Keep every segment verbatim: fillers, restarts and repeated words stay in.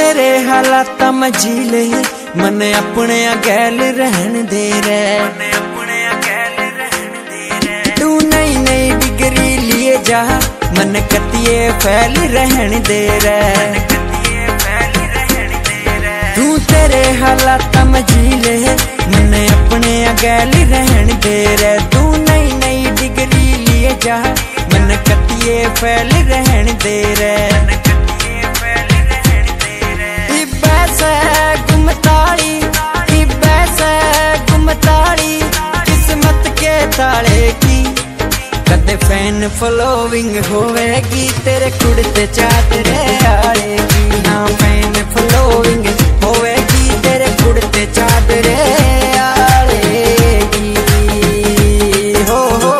तेरे हालात मझीले मन अपने गैल रहन दे रे। तू नई नई डिग्री लिए जा मन कतिये फैल रहन दे रे। तू तेरे हालात मझीले मन अपने गैल रहन दे रे। तू नई नई डिग्री लिए जा मन कतिये फैल रहन दे रे। किस्मत के ताले की कदे फैन फॉलोइंग होवेगी तेरे कुड़ते चादरे आएगी। हाँ फैन फॉलोइंग होवेगी तेरे कुड़ते चादरे आएगी। हो हो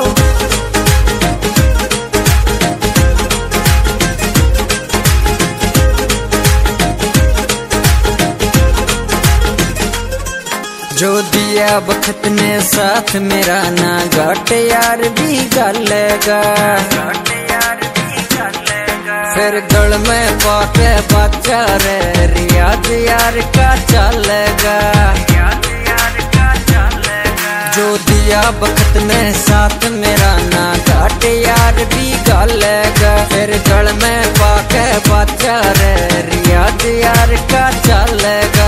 जो दिया बखत ने साथ मेरा ना घाट यार भी गलेगा। फिर गल में पाके बच्चा रे रियाज यार का चलेगा। जो दिया बखत में साथ मेरा ना घाट यार भी गलेगा। फिर गल में पाके बच्चा रे रियाज यार का चलेगा।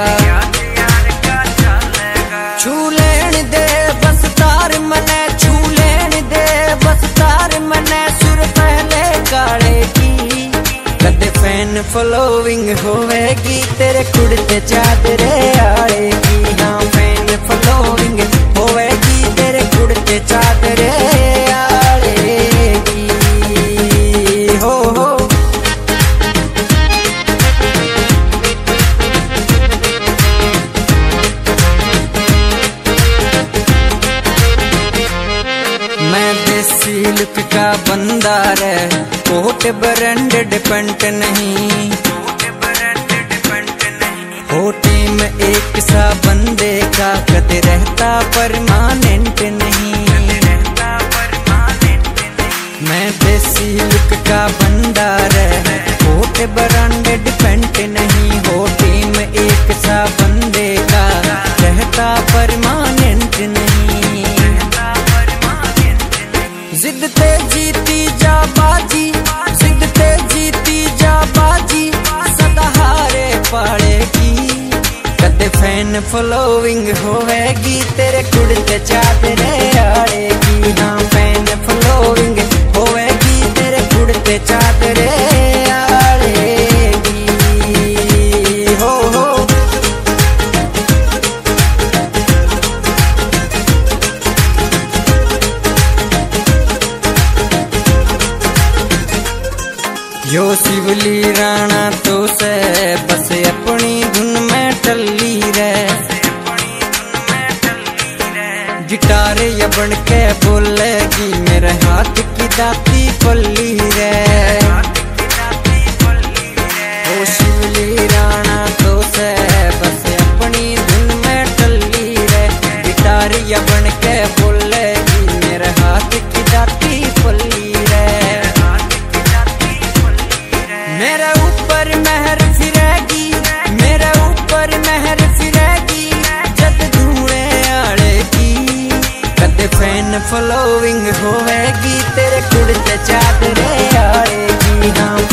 छू लेन दे बस तार मने छू लेन दे बस तार मने सुर पहले काले की कदे फैन फॉलोइंग होवेगी तेरे कुड़ते चादरे आएगी। हाँ फैन फॉलोइंग होवेगी तेरे कुड़ते चादरे आएगी। हो हो सिल्क का बंदा रे कोट ब्रांडेड पेंट नहीं। हो टीम एक सा बंदे का कद रहता परमानेंट नहीं। मैं देसी लुक का बंदा रे कोट ब्रांडेड पेंट नहीं। हो टीम एक सा बंदे का रहता परमानेंट नहीं। जिद ते जीती जा बाजी जिद ते जीती जा बाजी सदा हारे पाड़ेगी। कदे फैन फॉलोइंग होवेगी तेरे कुड़ते चादरे आड़ेगी। हाँ फैन फॉलोइंग होवेगी तेरे कुड़ते चादरे आड़ेगी। हो हो यो शिवली राणा तो से बस अपनी धुन में टल्ली रे। गिटार या बन के बोलेगी मेरे हाथ की दाती पल्ली रे। ओ शिवली राणा तो से बस अपनी धुन में टल्ली रे। गिटार या बन के बोलेगी मेरे हाथ की दाती पल्ली रे। मेरे ऊपर मेहर फिरेगी मेरे ऊपर मेहर फिरेगी जद धूणे आड़े की कदे फैन फॉलोइंग होवेगी तेरे कुड़ते चादरे आड़ेगी। हाँ